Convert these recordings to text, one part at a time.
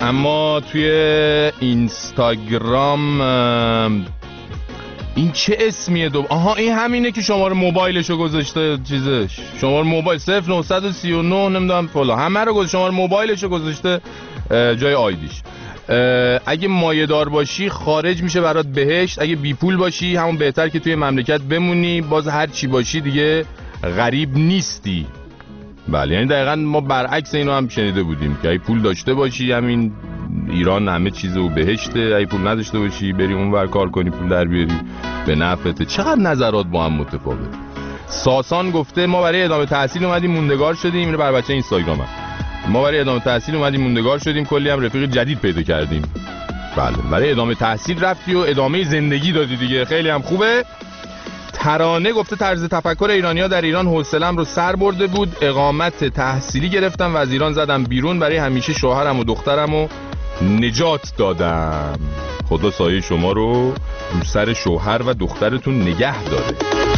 اما توی اینستاگرام این چه اسمیه آها این همینه که شماره موبایلشو گذاشته چیزش شماره موبایل 0939 نمیدونم فلان همه رو گذاشته شماره موبایلشو گذاشته جای آیدیش. اگه مایه‌دار باشی خارج میشه برات بهشت، اگه بی پول باشی همون بهتر که توی مملکت بمونی، باز هر چی باشی دیگه غریب نیستی. بله یعنی دقیقاً ما برعکس اینو هم شنیده بودیم که اگه پول داشته باشی همین ایران همه چیز و بهشته، اگه پول نداشته باشی بری اونور کار کنی پول در بیاری به نفعته. چقدر نظرات با هم متفاوت. ساسان گفته ما برای ادامه تحصیل اومدیم موندگار شدیم، اینو بر بچه اینستاگرامم، ما برای ادامه تحصیل اومدیم موندگار شدیم، کلی هم رفیق جدید پیدا کردیم. بله برای ادامه تحصیل رفتی و ادامه زندگی دادی دیگه، خیلی هم خوبه. ترانه گفته طرز تفکر ایرانی‌ها در ایران حوصله‌ام رو سر برده بود، اقامت تحصیلی گرفتم و از ایران زدم بیرون، برای همیشه شوهرم و دخترم رو نجات دادم. خدا سایه شما رو رو سر شوهر و دخترتون نگه داره.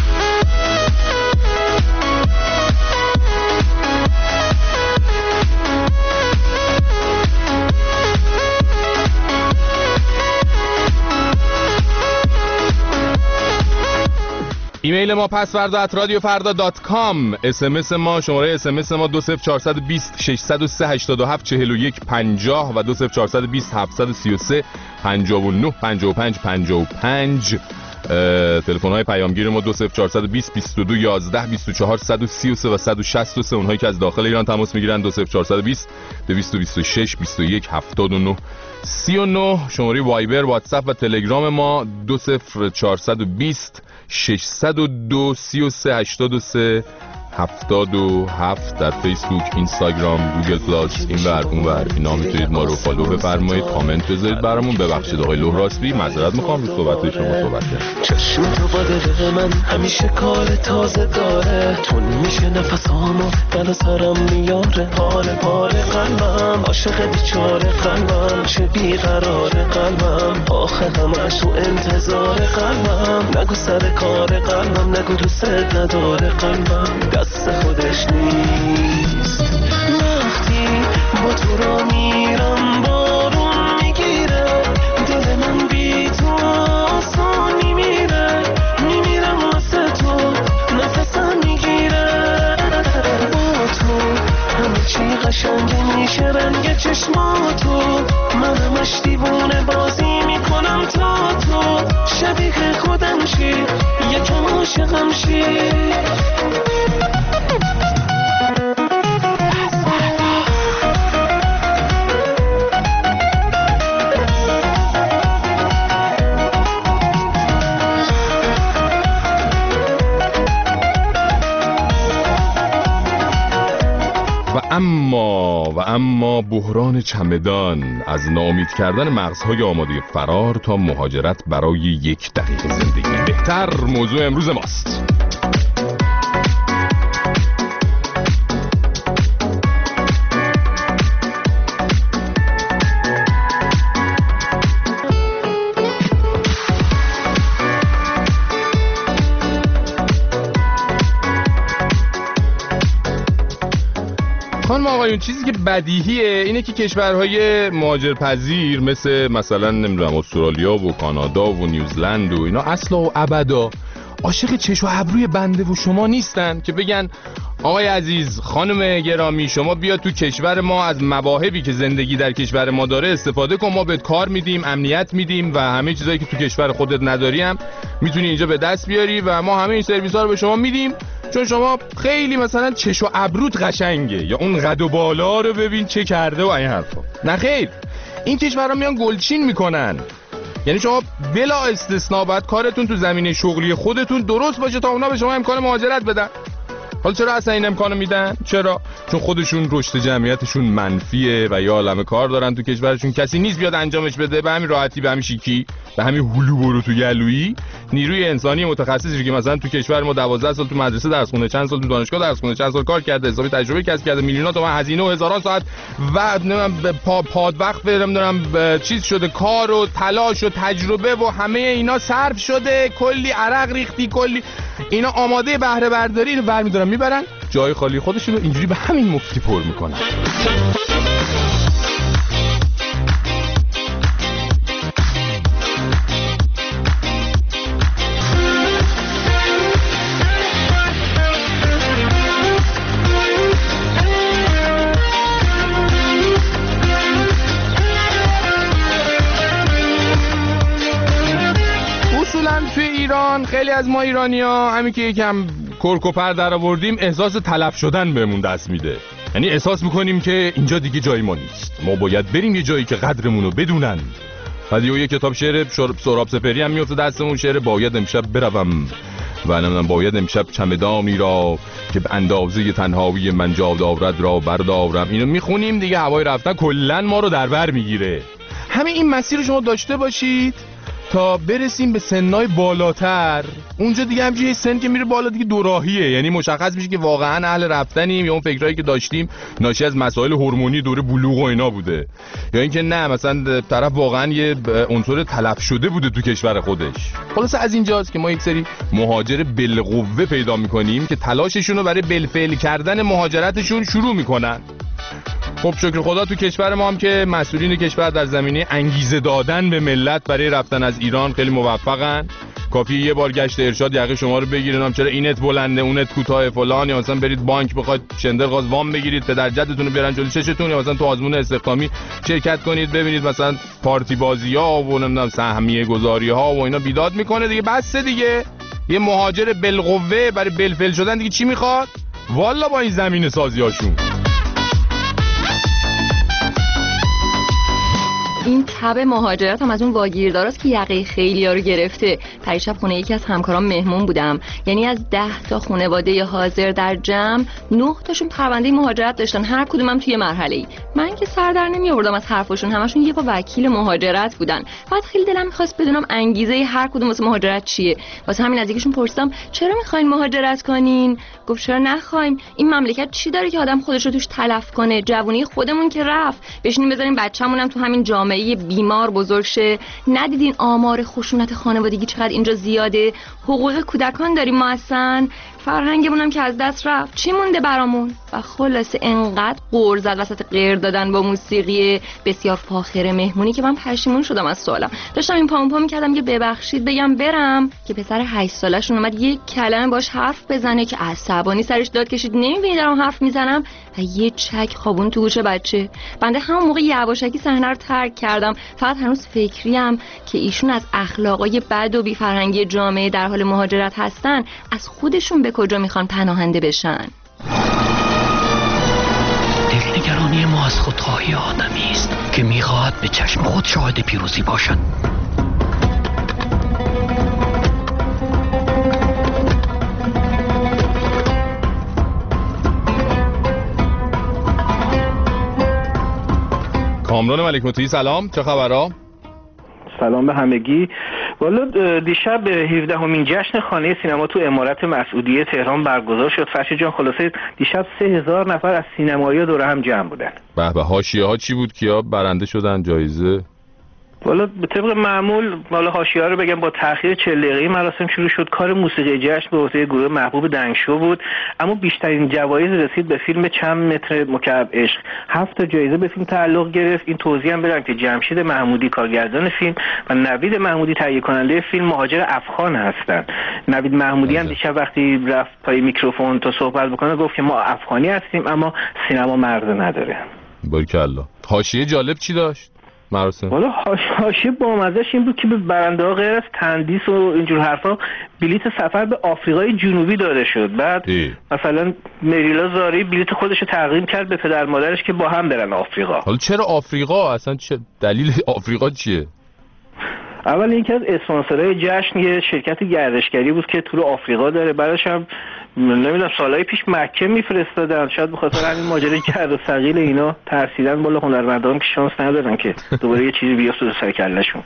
ایمیل ما pasvarda@radiofarda.com، SMS ما شماره SMS ما 20420 603 87 41 50 و 20420 733 59 55 55. تلفن های پیامگیر ما 20420 22 11 24 133 و 163. اونهایی که از داخل ایران تماس میگیرن 20420 226 21 79 39. شماره وایبر، واتساپ و تلگرام ما 20420 602 33 83 77. در فیسبوک، اینستاگرام، گوگل پلاس، اینور اونور اینا میتونید ما رو فالو بفرمایید، کامنت بذارید برامون. ببخشید آقای لهراسبی، معذرت میخوام رو صحبت شما صحبت کردم. چشم تو با دل من همیشه کار تازه داره، تون میشه نفسامو دل سرم میاره، حال قلبم عاشق بیچاره قلبم، چه بیقرار قلبم، آخه همش تو انتظار قلبم، نگو سر کار قلبم، نگو دوست نداره قلبم، دست خودش نیست. وقتی با تو را میرم بارون میگیره، دل من بی تو آسان میمیره، میمیرم واسه تو نفسم میگیره، با تو همه چی قشنگه میشه، رنگ چشماتو من همش دیوونه بازی میکنم تا تو شبیه خودم شی، یکم عاشقم شی. و اما بحران چمدان، از ناامید کردن مغزهای آماده فرار تا مهاجرت برای 1 دقیقه زندگی بهتر، موضوع امروز ماست. خانم آقایون، چیزی که بدیهیه اینه که کشورهای مهاجرپذیر مثلا نمیدونم استرالیا و کانادا و نیوزلند و اینا اصلا و ابدا عاشق چش و ابروی بنده و شما نیستن که بگن آقای عزیز، خانم گرامی، شما بیا تو کشور ما، از مواهبی که زندگی در کشور ما داره استفاده کن، ما بهت کار میدیم، امنیت میدیم و همه چیزایی که تو کشور خودت نداری هم میتونی اینجا به دست بیاری و ما همه این سرویس‌ها رو به شما میدیم چون شما خیلی مثلا چش و ابروت قشنگه، یا اون قد و بالا رو ببین چه کرده و این حرفا. نه خیر، این کشورها میان گلچین میکنن. یعنی شما بلا استثناء باید کارتون تو زمینه شغلی خودتون درست باشه تا اونا به شما امکان مهاجرت بدن. حالا چرا اصلا این امکانو میدن؟ چرا؟ چون خودشون رشد جمعیتشون منفیه و یا عالمه کار دارن تو کشورشون، کسی نیست بیاد انجامش بده، به همین راحتی، به همین شیکی، به همین هلو برو تو گلویی. نیروی انسانی متخصصی که مثلا تو کشور ما 12 سال تو مدرسه درس خونده، چند سال تو دانشگاه درس خونده، چند سال کار کرده، حسابی تجربه کسب کرده، میلیون‌ها تومان هزینه و هزاران ساعت و پاد وقت نمیدونم چیز شده، کار و تلاش و تجربه و همه اینا صرف شده، کلی عرق ریختی، کلی اینا آماده بهره برداری، اینو برمی‌دارن میبرن جای خالی خودشون رو اینجوری به همین مفتی پر میکنن. خیلی از ما ایرانی‌ها همین که یکم کرکوپر در آوردیم احساس تلف شدن بهمون دست میده. یعنی احساس میکنیم که اینجا دیگه جای ما نیست، ما باید بریم یه جایی که قدرمونو بدونن. بعد یه کتاب شعر سهراب سپهری هم میفته دستمون، شعر باید امشب بروم و نمیدونم باید امشب چمدانی را که به اندازه تنهایی من جا دارد را بردارم. اینو میخونیم دیگه، هوای رفتن کلن ما رو در بر میگیره. همین این مسیر رو شما داشته باشید تا برسیم به سنای بالاتر. اونجا دیگه همچین سن که میره بالا دیگه دوراهیه، یعنی مشخص میشه که واقعا اهل رفتنیم یا اون فکرایی که داشتیم ناشی از مسائل هورمونی دوره بلوغ و اینا بوده، یا اینکه نه مثلا طرف واقعا یه عنصر تلف شده بوده تو کشور خودش. خلاص از اینجاست که ما یک سری مهاجر بالقوه پیدا میکنیم که تلاششون رو برای بالفعل کردن مهاجرتشون شروع میکنن. خب شکر خدا تو کشور ما هم که مسئولین کشور در زمینه انگیزه دادن به ملت برای رفتن از ایران خیلی موفقن. کافیه یه بار گشت ارشاد یقه شما رو بگیرن، چرا اینت بلنده اونت کوتاه فلان، یا مثلا برید بانک بخواید شندرغاز وام بگیرید پدر جدتون رو بیارن جلوی چشتون، یا مثلا تو آزمون استخدامی شرکت کنید ببینید مثلا پارتی بازی‌ها و نمیدونم سهمیه گذاری‌ها و اینا بیداد میکنه دیگه. بس دیگه یه مهاجر بالقوه برای بالفعل شدن دیگه چی میخواد؟ والا با این زمین سازیاشون. این تب مهاجرت هم از اون واگیرداراست که یقه خیلی‌ها رو گرفته. پریشب خونه یکی از همکارام مهمون بودم، یعنی از 10 تا خانواده حاضر در جمع 9 تاشون پرونده مهاجرت داشتن، هر کدومم توی مرحله‌ای. من که سر در نمی‌آوردم از حرفاشون، همشون یه با وکیل مهاجرت بودن. بعد خیلی دلم می‌خواست بدونم انگیزه هر کدوم واسه مهاجرت چیه. واسه همین از یکیشون پرسیدم چرا می‌خواید مهاجرت کنین؟ گفت چرا نخوایم؟ این مملکت چی داره که آدم خودش رو توش تلف کنه؟ جوونی خودمون که رفت، بشینیم بذاریم بچه‌مونم تو همین جامعه بیمار بزرگ شه. ندیدین آمار خشونت خانوادگی چقدر اینجا زیاده؟ حقوق کودکان داریم ما، اصلا فرهنگمون هم که از دست رفت، چی مونده برامون؟ و خلاصه انقدر غر زد وسط غیر دادن با موسیقی بسیار فاخر مهمونی که من پشیمون شدم از سوالم. داشتم این پامون پا می‌کردم که ببخشید بگم برم که پسر 8 سالشون اومد یک کلمه باش حرف بزنه که عصبانی سرش داد کشید نمی‌بینی دارم حرف میزنم و یه چک خوابون تو گوش بچه. بنده همون موقع یواشکی صحنه رو ترک کردم. فقط هنوز فکریم که ایشون از اخلاقای بد و بی‌فرهنگی جامعه در حال مهاجرت هستن، از خودشون به کجا میخوان پناهنده بشن؟ دلنگرانی ما از خودخواهی آدمی است که میخواهد به چشم خود شاهد پیروزی باشد. کامران ملک مطیعی سلام، چه خبرها؟ سلام به همگی. والا دیشب 17مین جشن خانه سینما تو امارت مسعودیه تهران برگزار شد. فرشید جان خلاصه دیشب 3000 نفر از سینمایی‌ها دور هم جمع بودن. به به. حاشیه‌ها چی بود؟ کیا برنده شدن جایزه؟ والا به طبق معمول والا حاشیه‌ها رو بگم با تأخیر 40 دقیقه‌ای مراسم شروع شد. کار موسیقی جشن به عهده گروه محبوب دنگشو بود، اما بیشترین جوایز رسید به فیلم چند متر مکعب عشق. 7 تا جایزه به فیلم تعلق گرفت. این توضیح هم بدم که جمشید محمودی کارگردان فیلم و نوید محمودی تهیه کننده فیلم مهاجر افغان هستند. نوید محمودی هم دیشب وقتی رفت پای میکروفون تا صحبت بکنه گفت که ما افغانی هستیم اما سینما مرز نداره. باریکالله. حاشیه جالب چی داشت مراسم؟ والا حاشیه بامزه‌اش این بود که به برنده‌ها غیر از تندیس و اینجور حرفا بلیت سفر به آفریقای جنوبی داده شد. بعد مثلا مریلا زاری بلیت خودش رو تقدیم کرد به پدر مادرش که با هم برن آفریقا. حالا چرا آفریقا؟ اصلا چه دلیل آفریقا چیه؟ اول اینکه از اسپانسرهای جشن یه شرکت گردشگری بود که تور آفریقا داره، بعدش هم نمیدونم سالهای پیش مکه میفرستادن، شاید به خاطر همین ماجرای گرد و ثقیل اینا ترسیدن بالا هنرمندان که شانس ندارن که دوباره یه چیزی بیفته تو سر کلهشون.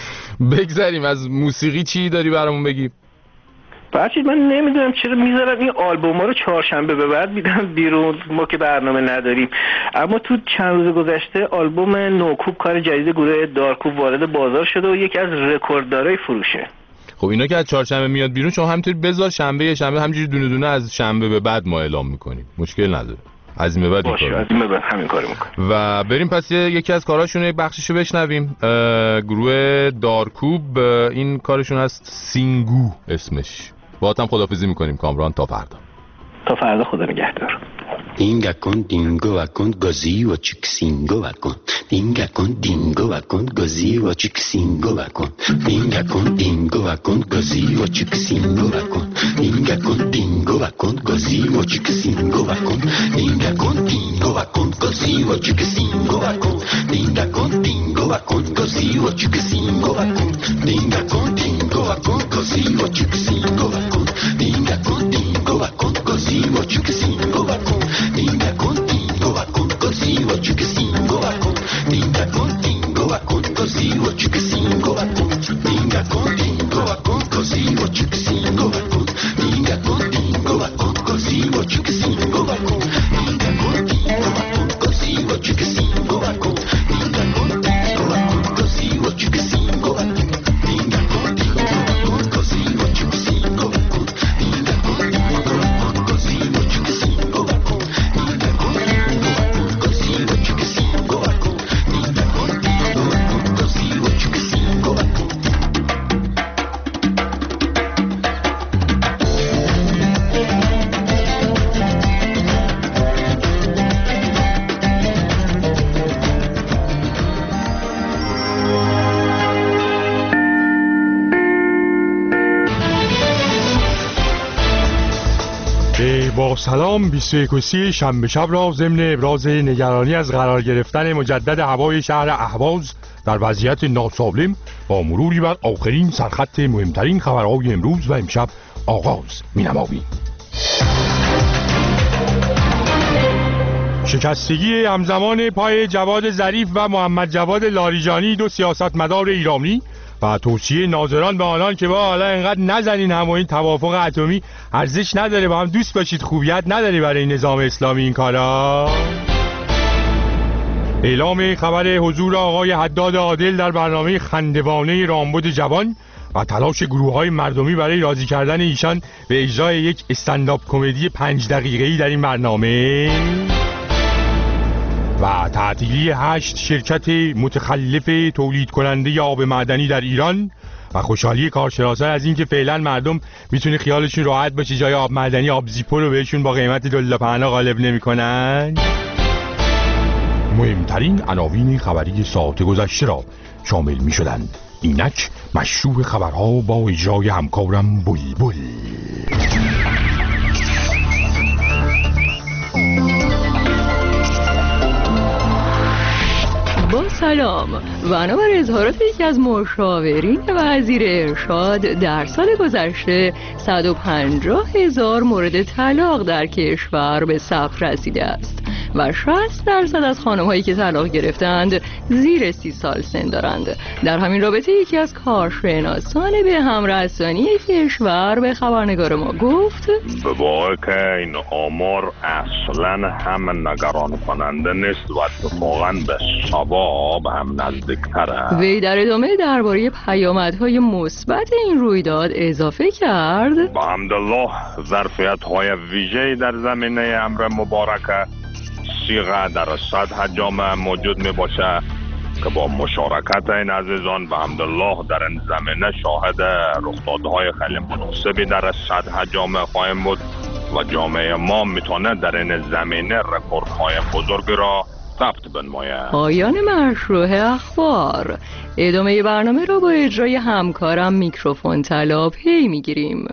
بگذریم از موسیقی، چی داری برامون بگی؟ فرشید من نمیدونم چرا میذارن این آلبوما رو چهارشنبه به بعد میدن بیرون، ما که برنامه نداریم. اما تو چند روز گذشته آلبوم نوکوب کار جدید گروه دارکوب وارد بازار شده و یکی از رکورددارای فروشه. خب اینا که از چهارشنبه میاد بیرون شما همینطوری بذار شنبه همینجوری دونه دونه از شنبه به بعد ما اعلام میکنیم، مشکل نداره. از این به بعد همین کارو میکنیم و بریم پس یکی از کاراشون یک بخششو بشنویم. گروه دارکوب این کارشون هست سینگو اسمش. باهاتم خداحافظی میکنیم کامران، تا فردا. تا فردا، خدا نگهدار. dinga con dingo va con così o cicsingo va con dinga con dingo va con così o cicsingo va con dinga con dingo va con così o cicsingo va con dinga con dingo va con così o cicsingo va con dinga con dingo va con così o cicsingo va con dinga con dingo va con così o cicsingo va con dinga con dingo va con così o cicsingo va con dinga con dingo va con così o cicsingo va con dinga con dingo va con così o cicsingo va con dinga con dingo va con così o cicsingo va con dinga con dingo va con così o cicsingo va con dinga con dingo va con così o cicsingo va con dinga con dingo va con così o cicsingo va con dinga con dingo va con così o cicsingo va con dinga con dingo va con così o cicsingo va con dinga con dingo va con così o cicsingo va con dinga con dingo va con così o cicsingo va con dinga con dingo va con così o cicsingo va con. با سلام 21 شنبه شب را ضمن ابراز نگرانی از قرار گرفتن مجدد هوای شهر اهواز در وضعیت ناسالم با مروری بر آخرین سرخط مهمترین خبرهای امروز و امشب آغاز می‌نماییم. شکستگی همزمان پای جواد ظریف و محمد جواد لاریجانی، دو سیاستمدار ایرانی، و توصیه ناظران به آنان که با حالا اینقدر نزنین هم و این توافق اتمی ارزش نداره، با هم دوست باشید، خوبیت نداره برای نظام اسلامی این کارا. اعلام خبر حضور آقای حداد عادل در برنامه خندوانه رامبد جوان و تلاش گروه‌های مردمی برای راضی کردن ایشان به اجرای یک استندآپ کمدی 5 دقیقه‌ای در این برنامه. و تعطیلی 8 شرکت متخلف تولید کننده آب معدنی در ایران و خوشحالی کارشناسان از اینکه فعلا مردم میتونه خیالشون راحت باشه جای آب معدنی آب زیپو رو بهشون با قیمت دللاپهنا غالب نمیکنن. مهمترین عناوین خبری ساعت گذشته را شامل میشدند. اینک مشروع خبرها با اجرای همکارم بلبل. با سلام. بنابر اظهارات یکی از مشاورین وزیر ارشاد، در سال گذشته 150,000 مورد طلاق در کشور به ثبت رسیده است و 60% از خانم‌هایی که طلاق گرفتند زیر 30 سال سن دارند. در همین رابطه یکی از کارشناسان به همرسانی کشور به خبرنگار ما گفت به واقع که این آمار اصلا هم نگران کننده نیست و اتفاقاً به صواب هم نزدیک‌تره. وی در ادامه درباره پیامدهای مثبت این رویداد اضافه کرد: با حمدالله ظرفیت‌های ویژه‌ای در زمینه امر مبارکه صیغه در سطح جامعه موجود می باشه که با مشارکت این عزیزان به حمدالله در این زمینه شاهد رخدادهای خیلی مناسبی در سطح جامعه خواهیم بود و جامعه ما میتونه در این زمینه رکوردهای بزرگی را ثبت بنماید. پایان مشروع اخبار. ادامه برنامه را با اجرای همکارم میکروفون طلا پی میگیریم.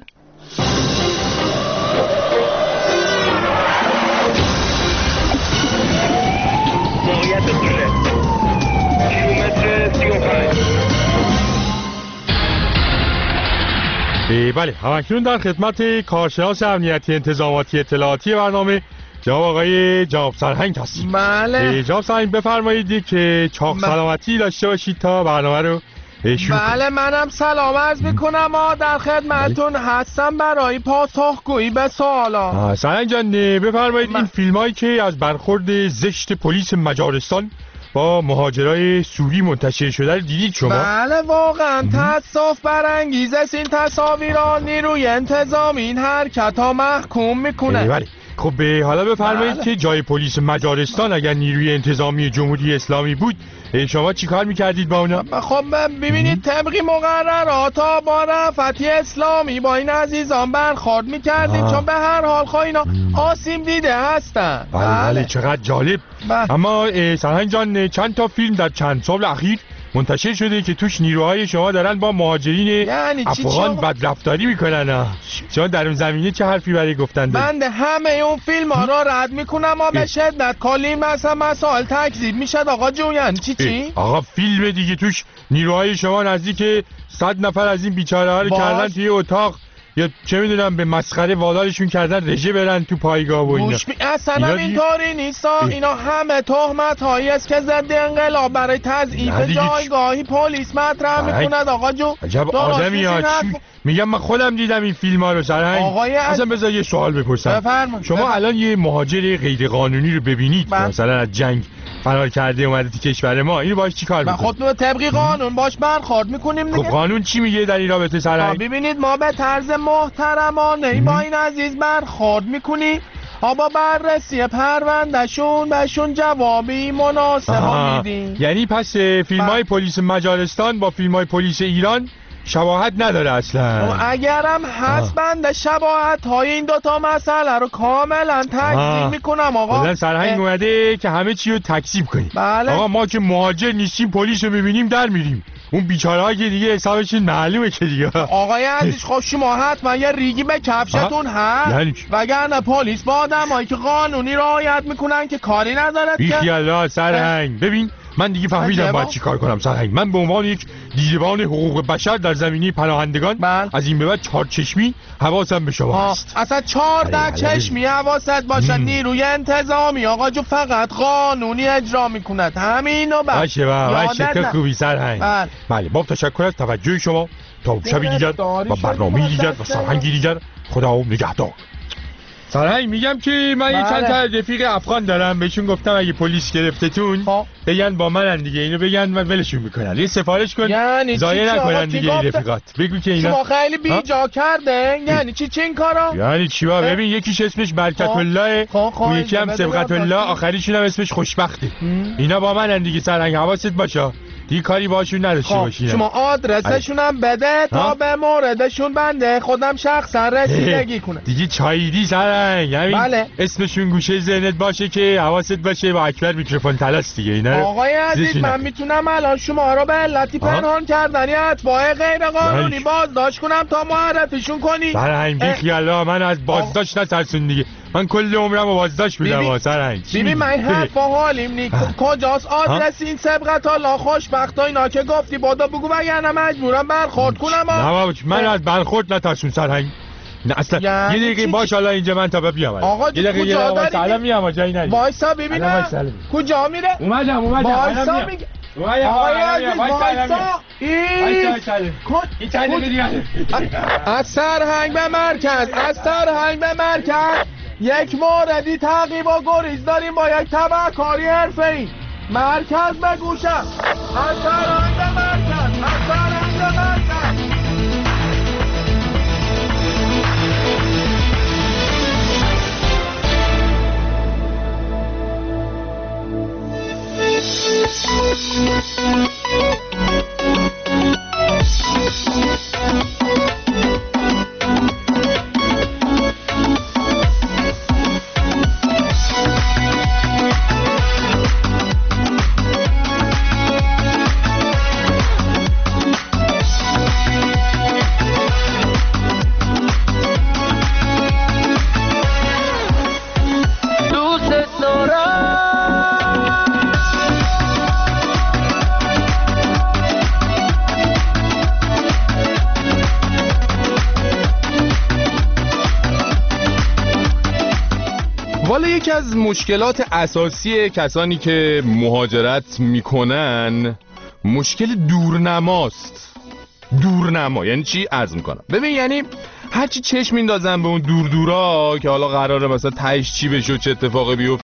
بله، همکنون در خدمت کارشناس امنیتی انتظاماتی اطلاعاتی برنامه جناب آقای جناب سرهنگ هستیم. بله جناب سرهنگ بفرمایید که چاق سلامتی داشته باشید تا برنامه رو شروع کنیم. بله منم سلام عرض میکنم در خدمتون هستم برای پاسخگویی به سوالا. سرهنگ جان بفرمایید این فیلم هایی که از برخورد زشت پلیس مجارستان با مهاجرای سوری منتشر شده رو دیدید شما؟ بله واقعا تأسف برانگیز است. این تصاویر نیروی انتظامی این حرکت ها محکوم میکنه. بله خب حالا بفرمایید که جای پلیس مجارستان اگر نیروی انتظامی جمهوری اسلامی بود شما چی کار میکردید با اونا؟ خب ببینید طبقی مقررات با رفتی اسلامی با این عزیزان برخورد میکردیم چون به هر حال خب اینا آسیب دیده هستن. بله چقدر جالب. اما سرهنگ جان چند تا فیلم در چند سال اخیر منتشر شده که توش نیروهای شما دارن با مهاجرین یعنی افغان بدرفتاری میکنن. شما در اون زمینه چه حرفی برای گفتن دارید؟ من همه اون فیلم ها را رد میکنم و به شدت کلی مثلا مسائل تکذیب میشد آقا جون. یعنی چی؟ آقا فیلم دیگه توش نیروهای شما نزدیک 100 نفر از این بیچاره ها رو کردن توی اتاق یا چه میدونم به مسخره وادارشون کردن رژه برن تو پایگاه و اینا. اصلا اینطوری نیست. اینا همه تهمت هایی است که ضد انقلاب برای تضعیف جایگاهی پلیس مطرح میکند آقا جو. عجب آدمی ها. میگم من خودم دیدم این فیلم ها رو سرهنگ. اصلا بذار یه سوال بپرسم. شما الان یه مهاجر غیر قانونی رو ببینید مثلا از جنگ فرار کرده اومده تو کشور ما، اینو باش چی کار میکنید؟ خودمون طبقی قانون باش برخورد میکنیم دیگه. خب قانون چی میگه در این رابطه سرهنگ؟ ببینید ما به طرز محترمانه با این عزیز برخورد میکنیم، با بررسی پروندهشون بهشون جوابی مناسب میدیم. یعنی پس فیلم‌های پلیس مجارستان با فیلم‌های پلیس ایران شباهت نداره اصلا؟ اگرم هست بنده شباهت های این دوتا مسئله رو کاملا تکذیب میکنم آقا. بودن سرهنگ اومده که همه چی رو تکذیب کنیم. بله. آقا ما که مهاجر نیستیم پلیس رو ببینیم در میریم، اون بیچاره ها که دیگه حسابشون معلومه که دیگه. آقای عزیز خب شما حتما یه ریگی به کفشتون هست یعنی وگرنه پلیس با آدمایی که قانونی رعایت میکنن که کاری ندارد که. بیخیالا سرهنگ. ببین من دیگه فهمیدم باید چی کار کنم سرهنگ. من به عنوان یک دیدبان حقوق بشر در زمینه پناهندگان از این به بعد 4 چشمی حواسم به شما هست. اصلا 14 چشمی حواست باشه. نیروی انتظامی آقا جو فقط قانونی اجرا میکند همینو. باشه تو خوبی سرهنگ. بله با تشکر از توجه شما. تا شبی دیگر و برنامه دیگر و سرهنگی دیگر خدا نگهدار. سرهنگ میگم که من یه چند تا رفیق افغان دارم، بهشون گفتم اگه پلیس گرفتتون بگن با منن دیگه، اینو بگن من ولشون میکنن. یه سفارش کن یعنی ضایع نکنن دیگه این رفیقات. بگو که اینا شما خیلی بیجا کرده. یعنی چی این کارا؟ یعنی چی با ببین یکیش اسمش برکت الله، اون یکی هم سبقت الله، آخریشون هم اسمش خوشبخته. اینا با منن دیگه سرهنگ حواست باشه دیگه کاری باشون نداشته باشین. شما آدرسشون هم بده تا به موردشون بنده خودم شخصا رسیدگی کنم. دیگه چاییدی سرهنگ. همین اسمشون گوشه ذهنت باشه که حواست باشه با اکبر میکروفون تلاس دیگه اینا. آقای عزیز من میتونم الان شما رو به علتی پنهان کردنی اتباع غیر قانونی بازداشت کنم تا معرفیشون کنی. سرهنگ بیخیالا من از بازداشت نترسون دیگه. من کل عمرم رو بازداشت بودم سرهنگ. ببین من حرفا حالیم نی کجاست آدرس این سبقت الله خوشبخت اینا که گفتی بادا بگو وگرنه مجبورم برخورد کنم. نه من از برخورد نترسون سرهنگ. نه اصلا یه دقیقه باش حالا اینجا من تا بیام. آقا یه کجا داری؟ سلام میام جایی نری. وایسا ببینم کجا میره. اومدم وایسا میگه آقای عزیز وایسا. این چند دیگه از سرهنگ به مرکز، از سرهنگ به مرکز. یک موردی تعقیب و گریز داریم با یک تبعکاری حرفه‌ای. مرکز به گوشه. از سرهنگ به مرکز، از سرهنگ به مرکز. والا یکی از مشکلات اساسی کسانی که مهاجرت میکنن مشکل دورنماست. دورنما یعنی چی؟ عرض میکنم. ببین یعنی هرچی چشم میندازن به اون دور دورا که حالا قراره مثلا تهش چی بشه و چه اتفاقی بیفته